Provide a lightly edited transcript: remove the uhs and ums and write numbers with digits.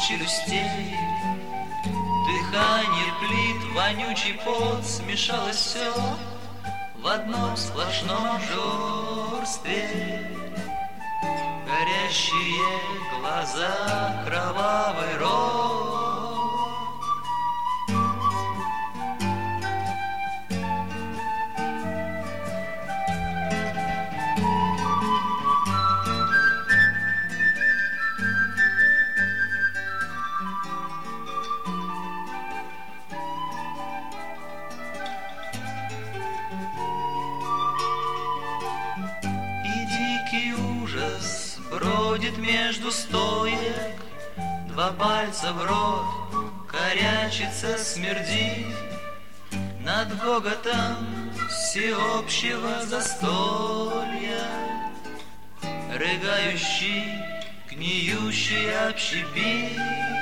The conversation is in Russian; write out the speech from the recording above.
челюстей. Дыхание плит, вонючий пот, смешалось все в одном сплошном жорстве. Горящие глаза, кровавый рот. Ужас бродит между стоек, два пальца в рот, корячится, смердит над гоготом всеобщего застолья. Рыгающий, гниющий общепит